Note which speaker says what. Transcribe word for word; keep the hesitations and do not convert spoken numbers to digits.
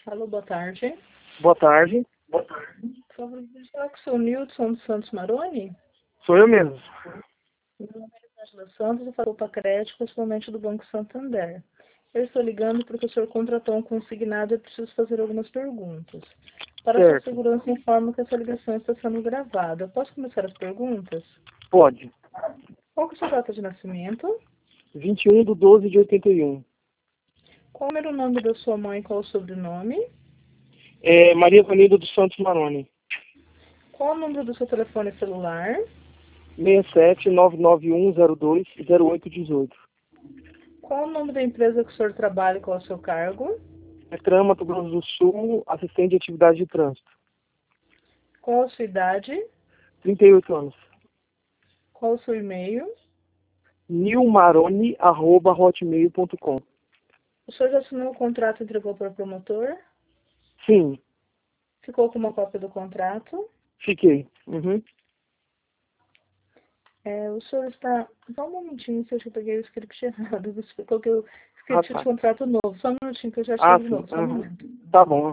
Speaker 1: Alô, boa tarde.
Speaker 2: Boa tarde.
Speaker 1: Boa tarde. Por favor, pode falar com o seu Nilton dos Santos Maroni?
Speaker 2: Sou eu mesmo.
Speaker 1: Meu nome é Angela Santos, eu falo para crédito, principalmente do Banco Santander. Eu estou ligando porque o senhor contratou um consignado e eu preciso fazer algumas perguntas. Para a sua
Speaker 2: Certo.
Speaker 1: segurança, informo que essa ligação está sendo gravada. Posso começar as perguntas?
Speaker 2: Pode.
Speaker 1: Qual que é a sua data de nascimento?
Speaker 2: vinte e um de doze de oitenta e um.
Speaker 1: Qual era o nome da sua mãe e qual o sobrenome?
Speaker 2: É Maria Vanilda dos Santos Maroni.
Speaker 1: Qual o número do seu telefone celular?
Speaker 2: seis sete nove nove um zero dois zero oito um oito.
Speaker 1: Qual o nome da empresa que o senhor trabalha e qual é o seu cargo?
Speaker 2: Detran, Mato Grosso do Sul, assistente de atividade de trânsito.
Speaker 1: Qual a sua idade?
Speaker 2: trinta e oito anos.
Speaker 1: Qual o seu e-mail?
Speaker 2: nilmaroni arroba hotmail ponto com.
Speaker 1: O senhor já assinou o contrato e entregou para o promotor?
Speaker 2: Sim,
Speaker 1: Ficou com uma cópia do contrato?
Speaker 2: fiquei. Uhum.
Speaker 1: É, o senhor está... Só um momentinho, se eu já peguei o script errado. Você coloquei o
Speaker 2: Ah,
Speaker 1: script de
Speaker 2: tá.
Speaker 1: contrato novo. Só um minutinho que eu já
Speaker 2: Ah,
Speaker 1: chego de
Speaker 2: sim.
Speaker 1: novo. Só um
Speaker 2: Uhum.
Speaker 1: momento.
Speaker 2: Tá bom.